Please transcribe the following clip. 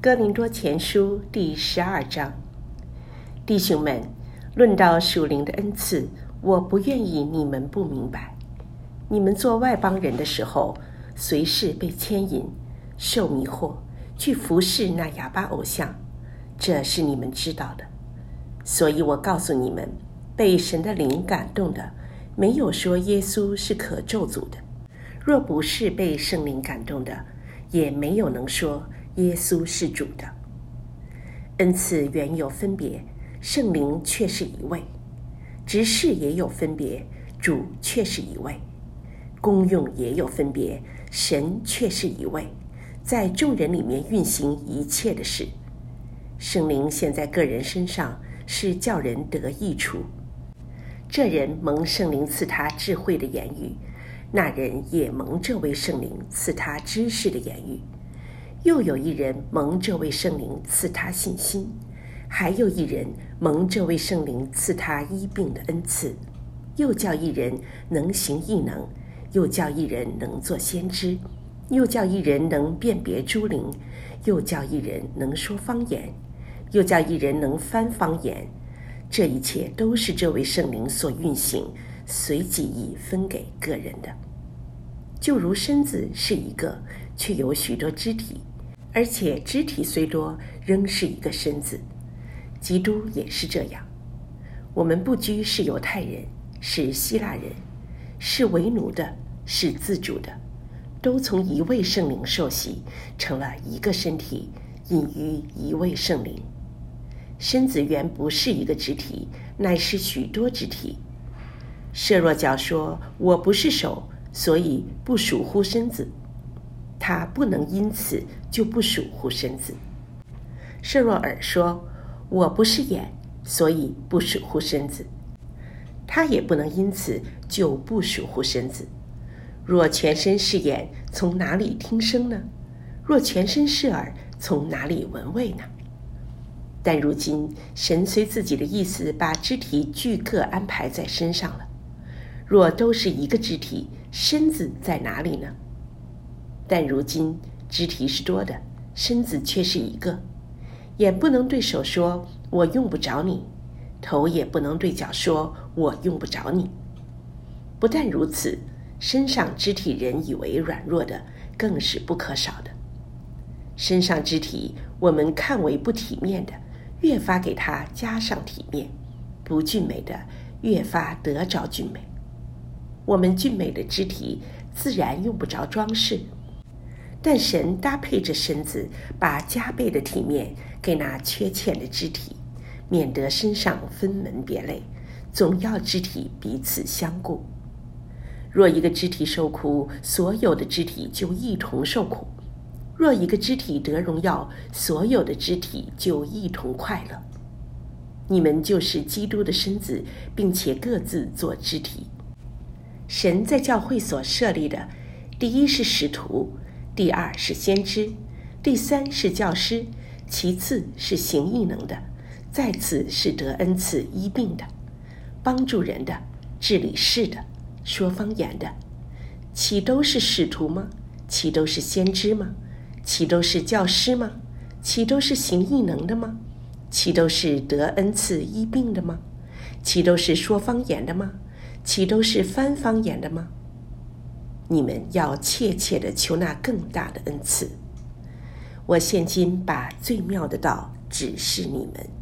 哥林多前书第12章。弟兄们，论到属灵的恩赐，我不愿意你们不明白。你们做外邦人的时候，随时被牵引，受迷惑，去服侍那哑巴偶像，这是你们知道的。所以我告诉你们，被神的灵感动的，没有说耶稣是可咒诅的；若不是被圣灵感动的，也没有能说耶稣是主的。恩赐原有分别，圣灵却是一位；执事也有分别，主却是一位；功用也有分别，神却是一位，在众人里面运行一切的事。圣灵现在个人身上，是叫人得益处。这人蒙圣灵赐他智慧的言语，那人也蒙这位圣灵赐他知识的言语。又有一人蒙这位圣灵赐他信心，还有一人蒙这位圣灵赐他医病的恩赐，又叫一人能行异能，又叫一人能做先知，又叫一人能辨别诸灵，又叫一人能说方言，又叫一人能翻方言。这一切都是这位圣灵所运行，随己意分给个人的。就如身子是一个，却有许多肢体，而且肢体虽多，仍是一个身子。基督也是这样。我们不拘是犹太人，是希腊人，是为奴的，是自主的，都从一位圣灵受洗，成了一个身体，隐于一位圣灵。身子原不是一个肢体，乃是许多肢体。设若脚说，我不是手，所以不属乎身子，他不能因此就不属乎身子。设若耳说，我不是眼，所以不属乎身子，他也不能因此就不属乎身子。若全身是眼，从哪里听声呢？若全身是耳，从哪里闻味呢？但如今神随自己的意思把肢体俱各安排在身上了。若都是一个肢体，身子在哪里呢？但如今肢体是多的，身子却是一个。眼不能对手说，我用不着你；头也不能对脚说，我用不着你。不但如此，身上肢体人以为软弱的，更是不可少的。身上肢体我们看为不体面的，越发给它加上体面；不俊美的，越发得着俊美。我们俊美的肢体自然用不着装饰，但神搭配着身子，把加倍的体面给那缺欠的肢体，免得身上分门别类，总要肢体彼此相顾。若一个肢体受苦，所有的肢体就一同受苦；若一个肢体得荣耀，所有的肢体就一同快乐。你们就是基督的身子，并且各自做肢体。神在教会所设立的，第一是使徒，第二是先知，第三是教师，其次是行异能的，再次是得恩赐医病的，帮助人的，治理事的，说方言的。岂都是使徒吗？岂都是先知吗？岂都是教师吗？岂都是行异能的吗？岂都是得恩赐医病的吗？岂都是说方言的吗？岂都是翻方言的吗？你们要切切地求那更大的恩赐。我现今把最妙的道指示你们。